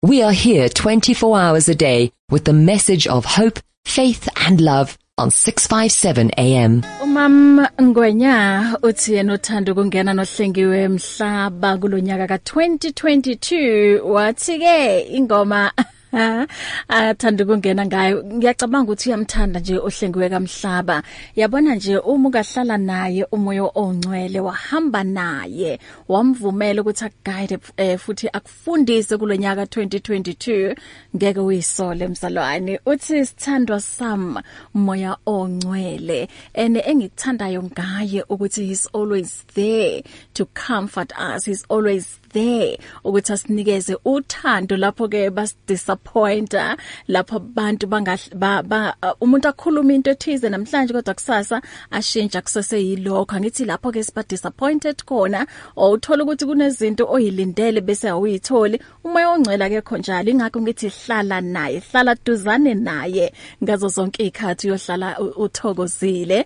We are here 24 hours a day with the message of hope, faith and love on 657 AM. Umam Ngwenya uthi yena uthanda ukungena nohlengiwe Mhlaba kulonyaka ka2022 wathi ke ingoma athanda ukungena ngayo. Ngiyacabanga ukuthi uyamthanda nje ohlengiwe kaMhlaba. Yabona nje uma ukahlala naye umoya ongcwele wahamba naye wamvumela ukuthi akuguide futhi akufundise kulonyaka 2022 ngeke uyisole mzalwane. Uthi sithandwa sam umoya ongcwele engikuthandayo ngaye ukuthi he's always there to comfort us. He's always there ukuthi asinikeze uthando lapho ke basidisappointa, lapho abantu umuntu akhuluma into ethize namhlanje kodwa kusasa ashintsha kusese yilokho. Angithi lapho ke siba disappointed khona or uthola ukuthi kunezinto oyilindele bese awuyitholi. Umoya ongcwele akekho njalo, ingakho ngithi hlala naye, hlala duzane naye ngazo zonke izikhathi uyohlala uthokozile.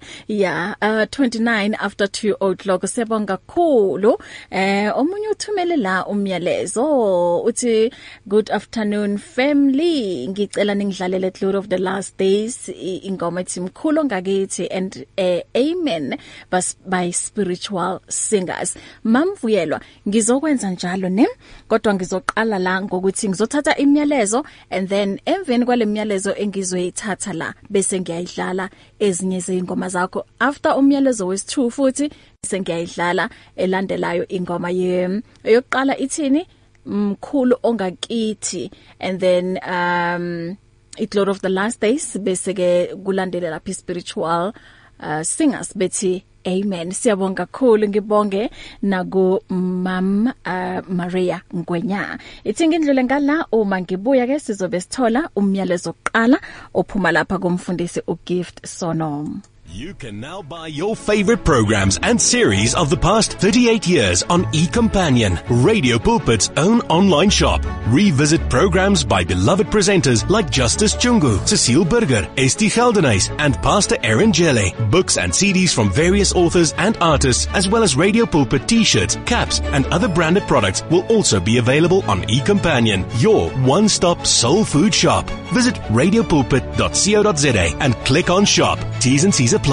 29 after 2 o'clock. Siyabonga kakhulu. Omunye uthumele la umyalezo uthi good afternoon family, ngicela ningidlalele Glory of the Last Days, ingoma ethi mkhulu ngakithi and amen by Spiritual Singers. Mamvuyelwa ngizokwenza njalo ne, kodwa ngizoqala la ngokuthi ngizothatha imyalezo and then emveni kwale myalezo engizoyithatha la bese ngiyayidlala ezinye zeingoma zakho. After umyalezo wesi2 futhi sengiyayidlala elandelayo ingoma yokuqala ithini mkhulu ongakithi and then Glory of the Last Days bese ke kulandela lapha Spiritual Singers bethi amen. Siyabonga kakhulu, ngibonge naku Mam Maria Ngwenya. Ithi ngindlule ngala uma ngibuya ke sizobe sithola umyalezo oqala ophuma lapha kumfundisi uGift Sonom. You can now buy your favorite programs and series of the past 38 years on eCompanion, Radio Pulpit's own online shop. Revisit programs by beloved presenters like Justice Chungu, Cecile Burger, Esti Geldenhuys and Pastor Aaron Jelle. Books and CDs from various authors and artists, as well as Radio Pulpit t-shirts, caps and other branded products will also be available on eCompanion, your one-stop soul food shop. Visit radiopulpit.co.za and click on shop. T's and C's apply.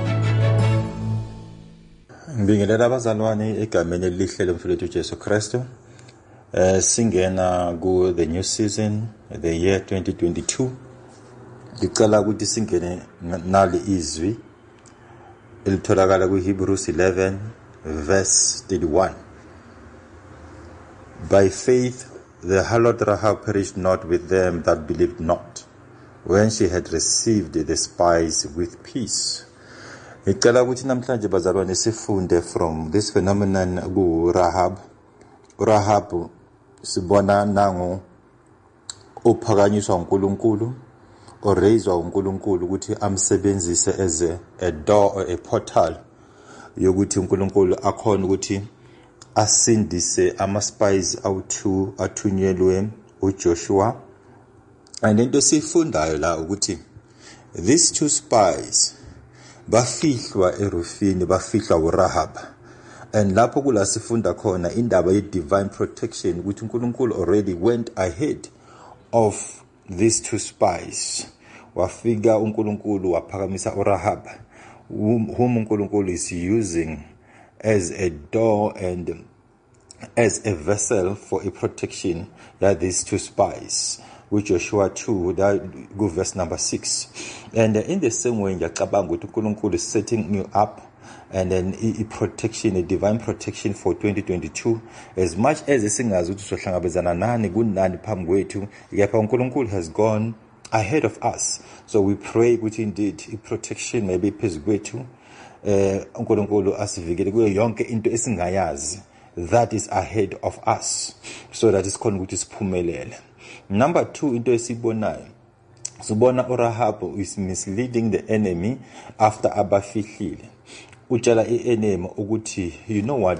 Ngibingelela abazalwane egameni elihle lomfowethu Jesu Kristu. Singena ku the new season, the year 2022. Ngicela ukuthi singene nali izwi elitholakala ku Hebrews 11 verse 31. By faith the harlot Rahab perished not with them that believed not, when she had received the spies with peace. Ngicela ukuthi namhlanje bazalwane sifunde from this phenomenon ku Rahab. Rahab sibona nango uphakanyiswa uNkulunkulu, oraiswa uNkulunkulu ukuthi amsebenzise as a door or a portal yokuthi uNkulunkulu akhona ukuthi asindise ama-spies athunyelwe uJoshua. And into sifundayo la ukuthi these two spies bafihlwa erufini, bafihlwa uRahab. And lapho kula sifunda khona indaba ye divine protection ukuthi uNkulunkulu already went ahead of these two spies. Wafika uNkulunkulu waphakamisa uRahab, whom uNkulunkulu is using as a door and as a vessel for a protection that these two spies, which Joshua 2, that go verse number 6. And in the same way, ngiyacabanga ukuthi uNkulunkulu is setting you up and then a protection, a divine protection for 2022. As much as singazi ukuthi sohlangabezana nani kunani phambi kwethu, yepha uNkulunkulu has gone ahead of us. So we pray ukuthi indeed a protection maybe phezu kwethu. uNkulunkulu asivikele kuyo yonke into esingayazi that is ahead of us, so that isikhona ukuthi siphumelele. Number 2, into esibonayo, sibona uRahab is misleading the enemy after abafihlile. Utshela ienemy ukuthi, you know what,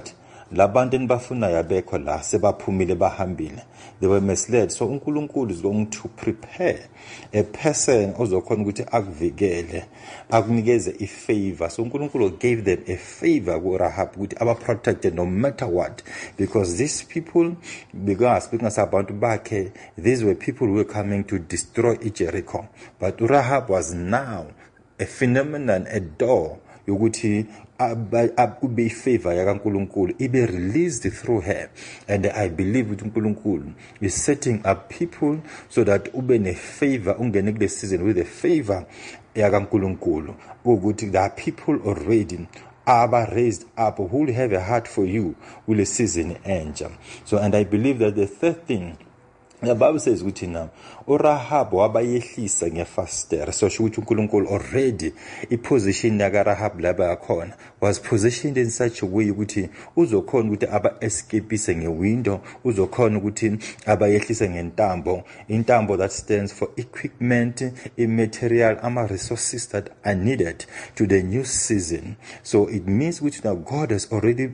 labantu enibafuna yabekho la sebaphumile bahambile. They were misled. So uNkulunkulu is going to prepare a person ozokhona ukuthi akuvikele, akunikeze ifavor. So uNkulunkulu gave them a favor kuRahab ukuthi aba protected no matter what, because these people, because speaking about bakhe, these were people who were coming to destroy Jericho. But Rahab was now a phenomenon, a door yokuthi ube favor yakaNkulunkulu ibe released through her. And I believe ukuthi uNkulunkulu is setting up people so that ube ne favor, ungene kule season with a favor yakaNkulunkulu, ukuthi there are people already are raised up who will have a heart for you will a season end. So, and I believe that the third thing, the Bible says ukuthi now uRahab wabayehlisa ngefastera. So ukuthi uNkulunkulu already iposition yakaRahab laba yakhona was positioned in such a way ukuthi uzokhona ukuthi aba escapise ngewindow, uzokhona ukuthi abayehlise ngentambo, intambo that stands for equipment, immaterial, resources that are needed to the new season. So it means which now God has already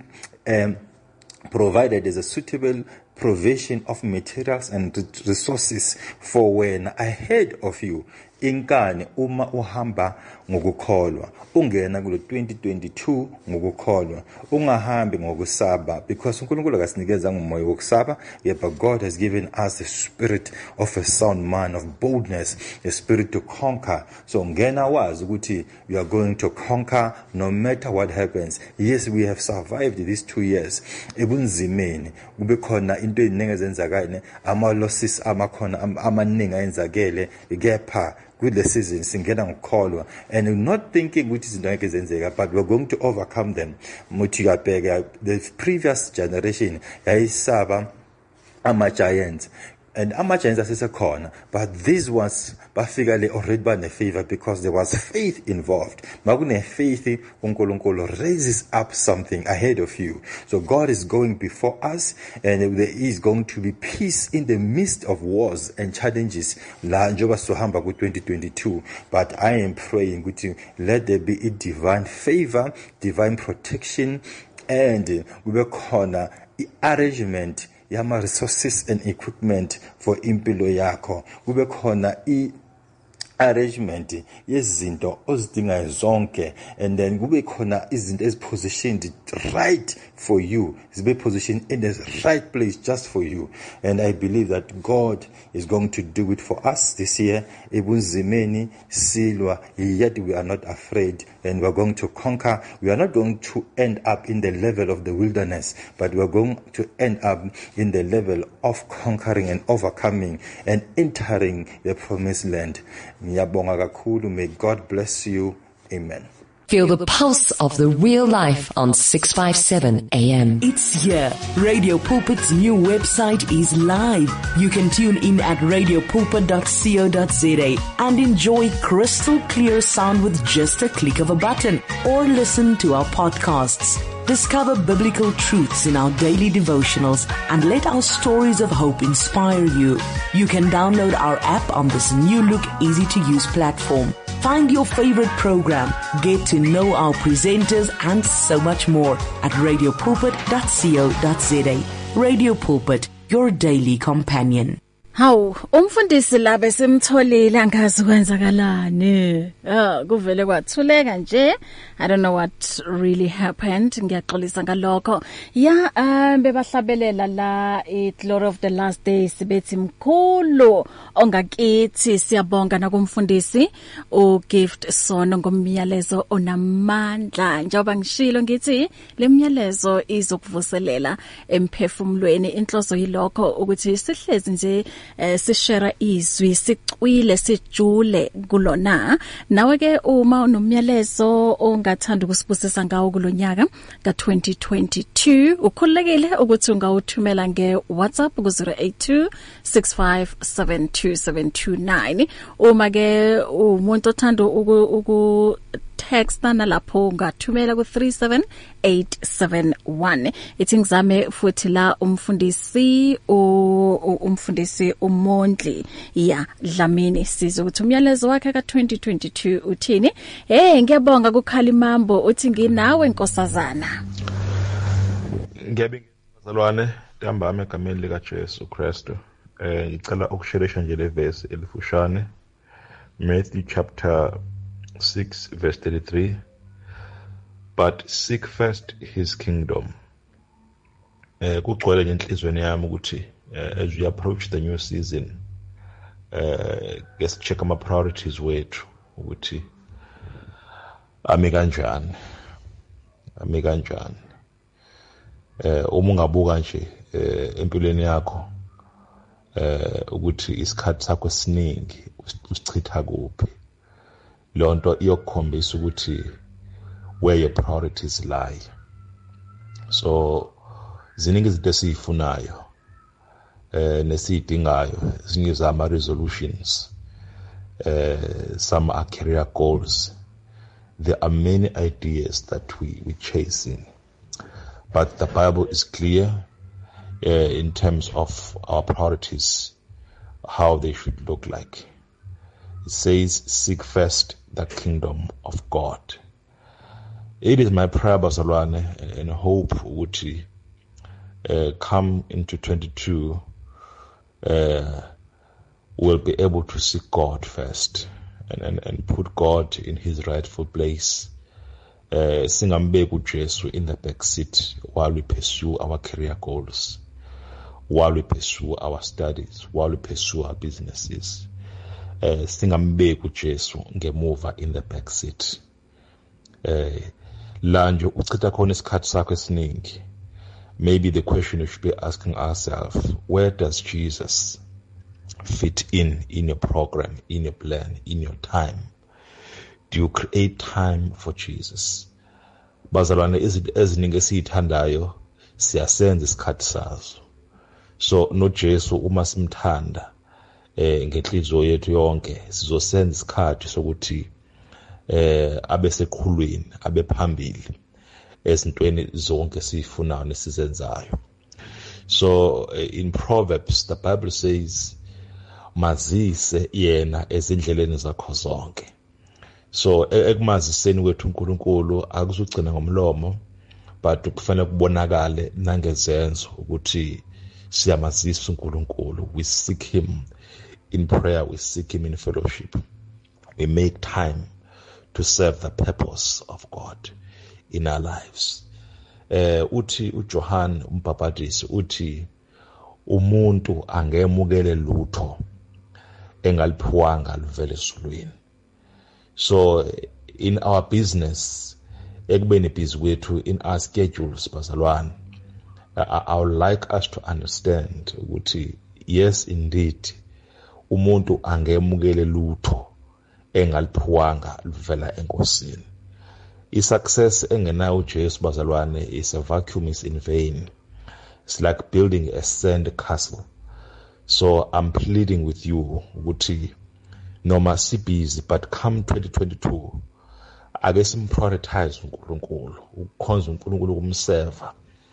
provided as a suitable provision of materials and resources for when ahead of you. Inkani uma uhamba ngokukholwa, ungena kulo 2022 ngokukholwa, ungahambi ngokusaba, because uNkulunkulu akasinikeza ngomoya wokusaba, yet but God has given us the spirit of a sound mind, of boldness, a spirit to conquer. So ngena wazi ukuthi you are going to conquer no matter what happens. Yes, we have survived these 2 years ebunzimeni, kube khona into eziningi ezenzakala, ama losses amakhona amaningi ayenzakele, kepha with the season singena ngokholwa, and not thinking which is not ezenzeka, but we're going to overcome them. The previous generation yayisaba ama giants, and ama-giants asesekhona, but these ones bafika already bane favor because there was faith involved. Makune faith, uNkulunkulu raises up something ahead of you. So God is going before us, and there is going to be peace in the midst of wars and challenges. La njoba sohamba ku 2022, but I am praying with you, let there be a divine favor, divine protection, and we will corner arrangement yama resources and equipment for impilo yakho. Kube khona arrangement yezinto ozidingayo zonke, and then kube khona izinto ezipositioned right for you, zibe positioned in the right place just for you. And I believe that God is going to do it for us this year. Ebunzimeni silwa, yet we are not afraid, and we are going to conquer. We are not going to end up in the level of the wilderness, but we are going to end up in the level of conquering and overcoming and entering the promised land. May God bless you. Amen. Feel the pulse of the real life on 657 AM. It's here. Radio Pulpit's new website is live. You can tune in at radiopulpit.co.za and enjoy crystal clear sound with just a click of a button, or listen to our podcasts. Discover biblical truths in our daily devotionals and let our stories of hope inspire you. You can download our app on this new look, easy to use platform. Find your favorite program, get to know our presenters, and so much more at radiopulpit.co.za. Radio Pulpit, your daily companion. Hawu, umfundisi la besimtholile angazi kwenzakalani. Kuvele kwathuleka nje. I don't know what really happened. Ngiyaxolisa ngalokho. Bebahlabelela la Glory of the Last Days bethi mkhulu ongakithi. Siyabonga nakumfundisi uGift Sono ngomyalezo onamandla. Njengoba ngishilo ngithi lemyalezo izokuvuselela emphefumulweni. Inhloso yilokho ukuthi sihlezi nje sishare izwi, sicwile, sijule kulona. Nawe ke uma unomyalezo ongathanda ukusibusisa ngawo kulonyaka ka2022, ukhulekile ukuthi ungawuthumela ngeWhatsApp ku 0826572729. Uma ke umuntu othanda texta nalapho ungathumela ku 37871. Ithi ngizame futhi la umfundisi uMondli Dlamini sizokuthi umyalezo wakhe ka2022 uthini. Ngiyabonga kuKhalimambo uthi nginawe nkosazana. Ngiyabingelela bazalwane ntambama egameni lika Jesu Kristu. Ngicela ukusherisha nje le verse elifushane. Matthew chapter 6 verse 33. But seek first his kingdom. Kugcwele nje enhlizweni yami ukuthi as we approach the new season, let's check ama priorities wethu ukuthi ami kanjani. Uma ungabuka nje empilweni yakho ukuthi isikhathi sakho esiningi usichitha kuphi, lonto iyokukhombisa ukuthi where your priorities lie. So ziningi izinto esizifunayo nesiyidingayo, ezinye zama resolutions, some are career goals. There are many ideas that we're chasing, but the Bible is clear in terms of our priorities, how they should look like. It says, seek first the kingdom of God. It is my prayer, bazalwane, and hope ukuthi come into 22, we'll be able to seek God first and put God in his rightful place. Singambeki uJesu in the back seat while we pursue our career goals, while we pursue our studies, while we pursue our businesses. Singambeki uJesu ngemuva in the back seat. La nje uchitha khona isikhathi sakho esiningi. Maybe the question you should be asking ourselves, where does Jesus fit in your program, in your plan, in your time? Do you create time for Jesus? Bazalwane, izinto eziningi esiyithandayo siyasenza isikhathi sazo. So no Jesu uma simthanda ngenhliziyo yethu yonke sizosenza isikhathi sokuthi abe sekhulwini, abe phambili ezintweni zonke sifunayo nesizenzayo. So in Proverbs the Bible says mazise yena ezindleleni zakho zonke. So ekumaziseni kwethu uNkulunkulu akuzugcina ngomlomo, but kufanele kubonakale nangezenzo ukuthi siyamazisa uNkulunkulu. We seek him in prayer, we seek him in fellowship, we make time to serve the purpose of God in our lives. Uthi uJohn umbhapatisi uthi umuntu angemukele lutho engaliphiwanga livele ezulwini. So in our business, ekubeni busy wethu, in our schedules bazalwane, I would like us to understand ukuthi yes indeed umuntu angemukele lutho engaliphiwanga livela enkosini. I-success engenayo uJesu bazalwane is a vacuum, is in vain. It's like building a sand castle. So I'm pleading with you ukuthi noma si busy, but come 2022 ake simprioritize uNkulunkulu, ukukhonza uNkulunkulu, kumserva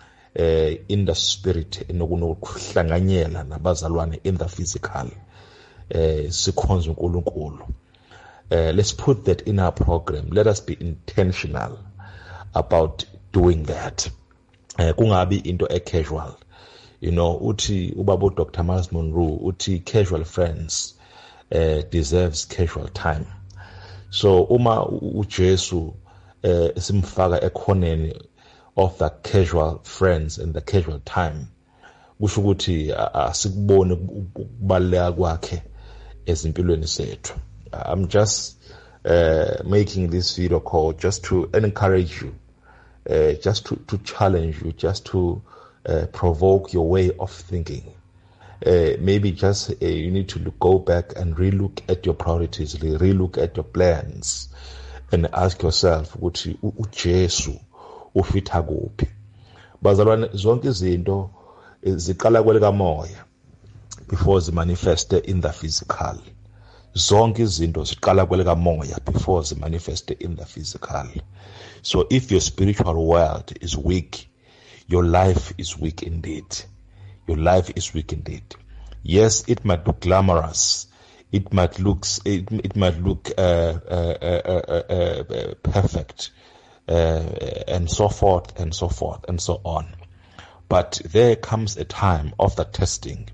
in the spirit, enokuhlanganyela nabazalwane in the physical, sikhonza uNkulunkulu. Let's put that in our program. Let us be intentional about doing that. Kungabi into casual. You know, uthi ubaba Dr. Miles Monroe uthi casual friends deserves casual time. So uma uJesu simfaka ekhoneni of the casual friends and the casual time, kusho ukuthi asikubone ukubaleka kwakhe ezimpilweni zethu. I'm just making this video call just to encourage you, just to challenge you, just to provoke your way of thinking. Maybe just you need to go back and relook at your priorities, relook at your plans, and ask yourself, ukuthi uJesu ufitha kuphi? Bazalwane, zonke izinto ziqala kwelika moya before zi manifest in the physical. Zonke izinto ziqala kwelika moya before zi manifest in the physical. So if your spiritual world is weak, your life is weak indeed. Your life is weak indeed. Yes, it might look glamorous. It might look perfect, and so forth and so forth and so on. But there comes a time of the testing.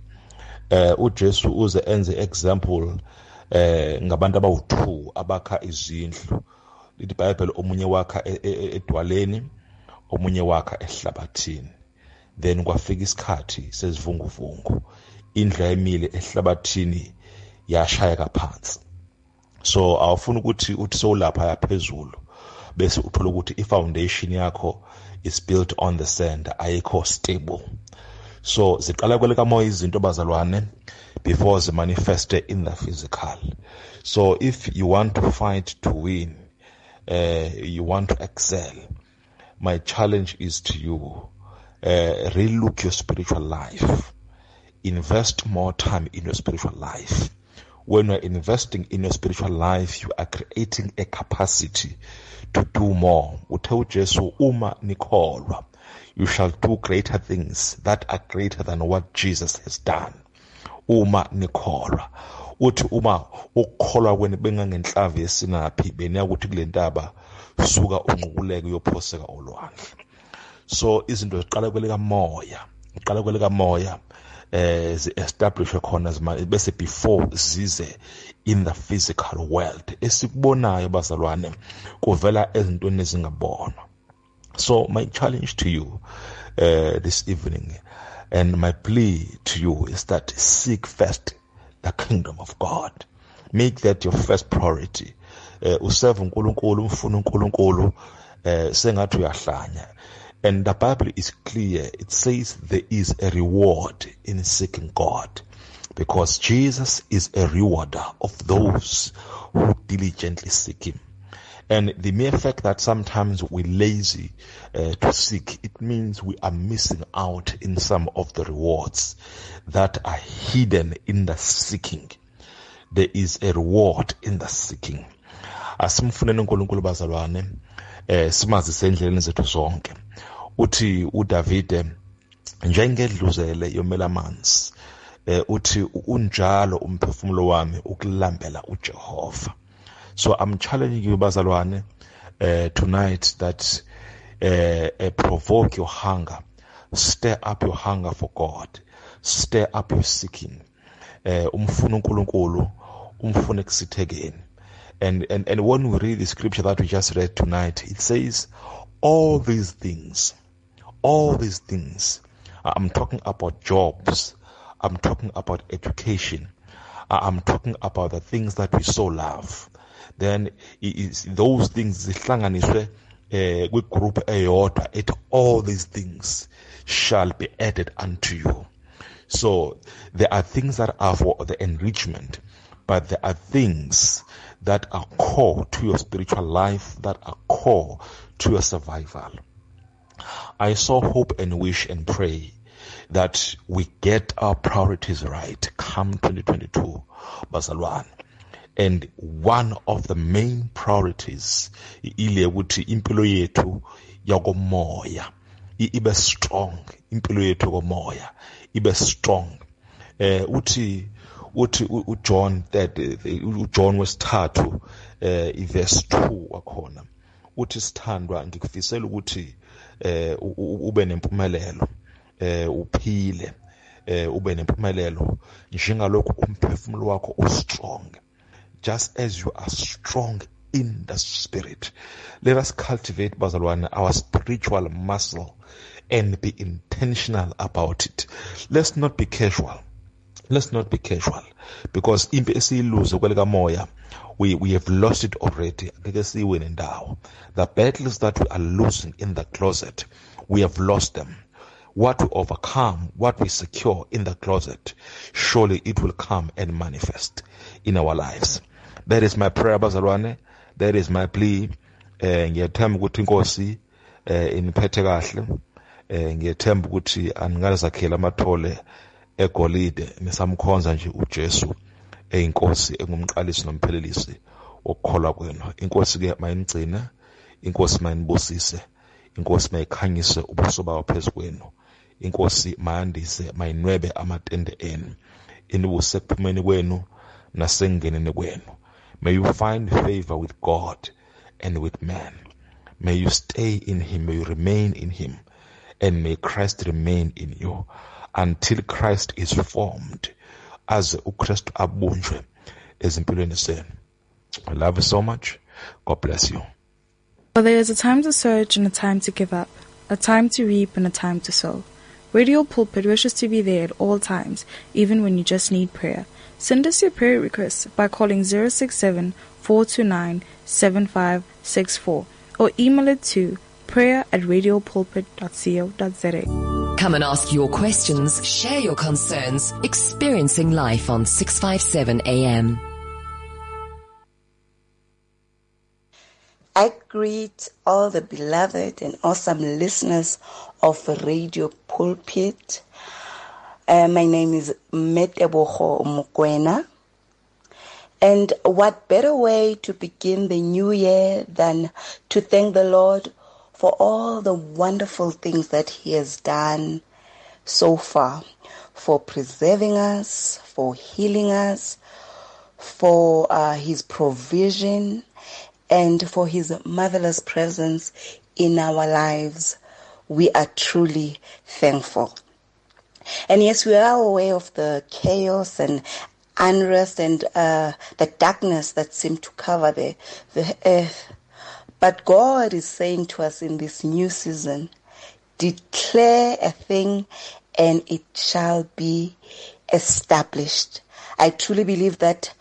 uJesu uze enze example ngabantu abawu2 abakha izindlu. Lithi iBhayibheli omunye wakha edwaleni, omunye wakha ehlabathini. Then kwafika isikhathi sezivunguvungu. Indlu emile ehlabathini yashaya phansi. So awufuna ukuthi uthi sowulapha yaphezulu bese uthola ukuthi ifoundation yakho is built on the sand, ayikho stable. So ziqala kweleka moya izinto bazalwane before ze manifest in the physical. So if you want to fight to win, you want to excel, my challenge is to you, relook your spiritual life. Invest more time in your spiritual life. When you're investing in your spiritual life, you are creating a capacity to do more. Uthe Jesu uma nikholwa, you shall do greater things that are greater than what Jesus has done. Uma nikholwa. Uthi uma ukholwa kwenu bengangenhlavu yesinaphi beniya ukuthi kule ntaba suka unqukuleke uyophoseka olwandle. So izinto ziqala kweleka moya. Iqala kweleka moya. Zi-establish khona bese before zize in the physical world. Esikubonayo bazalwane kuvela ezintweni ezingabonwa. So my challenge to you this evening and my plea to you is that seek first the kingdom of God. Make that your first priority. Userve uNkulunkulu, umfuna uNkulunkulu sengathi uyahlanya. And the Bible is clear. It says there is a reward in seeking God, because Jesus is a rewarder of those who diligently seek Him. And the mere fact that sometimes we're lazy to seek, it means we are missing out in some of the rewards that are hidden in the seeking. There is a reward in the seeking. Asimfuneni uNkulunkulu bazalwane, simazise endleleni zethu zonke. Uthi uDavide njengedluzele yomela amanzi, uthi unjalo umphefumulo wami ukulambela uJehova. So I'm challenging you bazalwane tonight that provoke your hunger, stir up your hunger for God, stir up your seeking. Umfuna uNkulunkulu, umfuna kusithekeni. And when we read the scripture that we just read tonight, it says all these things, I'm talking about jobs, I'm talking about education, I'm talking about the things that we so love. Then those things zihlanganiswe kwi-group eyodwa, it all these things shall be added unto you. So there are things that are for the enrichment, but there are things that are core to your spiritual life, that are core to your survival. I so hope and wish and pray that we get our priorities right come 2022, bazalwane. And one of the main priorities ile ukuthi impilo yethu yakomoya ibe strong, impilo yethu yakomoya ibe strong. Uthi uJohn uJohn wesithathu verse 2 wakhona. Uthi sithandwa ngikufisela ukuthi ube nempumelelo, uphile, ube nempumelelo njengalokho umphefumulo wakho ustrong, just as you are strong in the spirit. Let us cultivate, bazalwane, our spiritual muscle and be intentional about it. Let's not be casual. Let's not be casual, because impi esiyiluze kweleka moya, we have lost it already. The battles that we are losing in the closet, we have lost them. What we overcome, what we secure in the closet, surely it will come and manifest in our lives. That is my prayer, bazalwane. That is my plea. Ngiyathemba ukuthi Inkosi iniphethe kahle. Ngiyathemba ukuthi angazakhela amathole egolide nisamkhonza nje uJesu eyinkosi engumqalisi nomphelelisi wokukholwa kwenu. Inkosi ke mayinigcine, Inkosi mayinibusise, Inkosi mayikhanyise ubuso bayo phezu kwenu, Inkosi mayandise mayinwebe amatende enu, inibuse kuphumeni kwenu nasengeneni kwenu. May you find favor with God and with man. May you stay in Him, may you remain in Him, and may Christ remain in you until Christ is formed as uKristu abunjwe ezimpilweni zenu. I love you so much. God bless you. For there is a time to search and a time to give up, a time to reap and a time to sow. Radio Pulpit wishes to be there at all times, even when you just need prayer. Send us your prayer requests by calling 067-429-7564 or email it to prayer@radiopulpit.co.za. Come and ask your questions, share your concerns, experiencing life on 657 AM. I greet all the beloved and awesome listeners of Radio Pulpit. My name is Meteboho Mokwena. And what better way to begin the new year than to thank the Lord for all the wonderful things that He has done so far, for preserving us, for healing us, for His provision, and for His marvelous presence in our lives. We are truly thankful. And yes, we are aware of the chaos and unrest and the darkness that seem to cover the earth. But God is saying to us in this new season, declare a thing and it shall be established. I truly believe that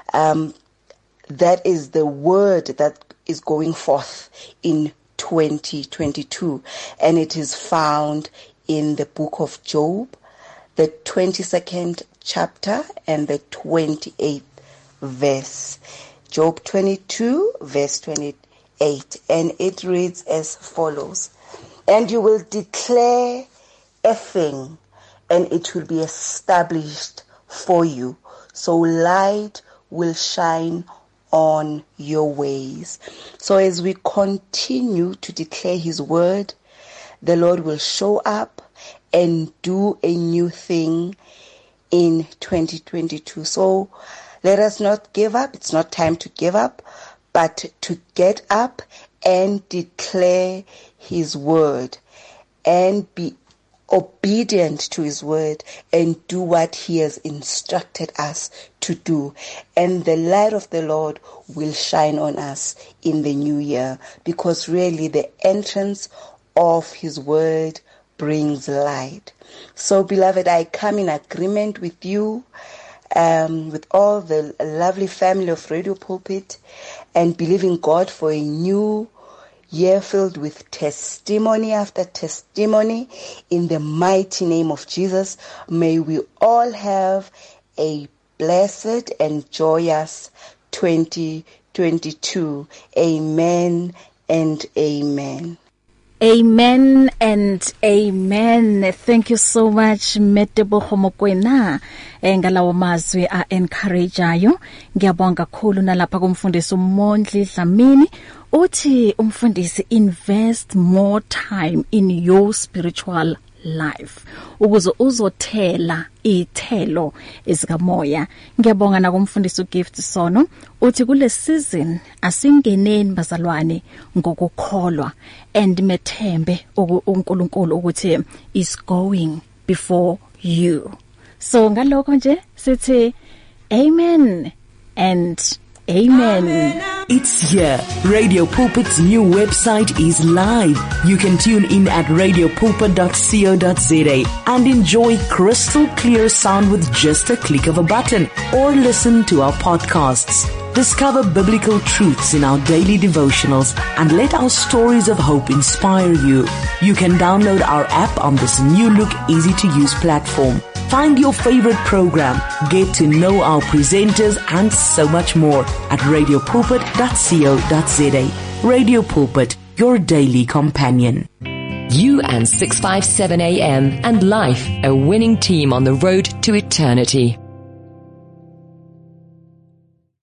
that is the word that is going forth in 2022, and it is found in the book of Job, the 22nd chapter and the 28th verse. Job 22 verse 28, and it reads as follows: and you will declare a thing and it will be established for you, so light will shine on your ways. So as we continue to declare His word, the Lord will show up and do a new thing in 2022. So let us not give up. It's not time to give up, but to get up and declare His word and be obedient to His word and do what He has instructed us to do. And the light of the Lord will shine on us in the new year, because really the entrance of His word brings light. So beloved, I come in agreement with you, with all the lovely family of Radio Pulpit, and believing God for a new year filled with testimony after testimony in the mighty name of Jesus. May we all have a blessed and joyous 2022. Amen and amen. Amen and amen. Thank you so much, Meteboho Mokwena. Ngalawa mazwi a encourage ayo. Ngiyabonga kakhulu nalapha kumfundisi uMondli Dlamini. Uthi umfundisi, invest more time in your spiritual life ukuze uzothela ithelo ezikamoya. Ngiyabonga na kumfundisi uGift Sono. Uthi kule season asingeneni bazalwane ngokukholwa and methembe uNkulunkulu ukuthi is going before you. So ngalokho nje sithi amen and amen. It's here. Radio Pulpit's new website is live. You can tune in at radiopulpit.co.za and enjoy crystal clear sound with just a click of a button, or listen to our podcasts. Discover biblical truths in our daily devotionals and let our stories of hope inspire you. You can download our app on this new look, easy to use platform. Find your favorite program, get to know our presenters, and so much more at radiopulpit.co.za. Radio Pulpit, your daily companion. You and 657 AM and life, a winning team on the road to eternity.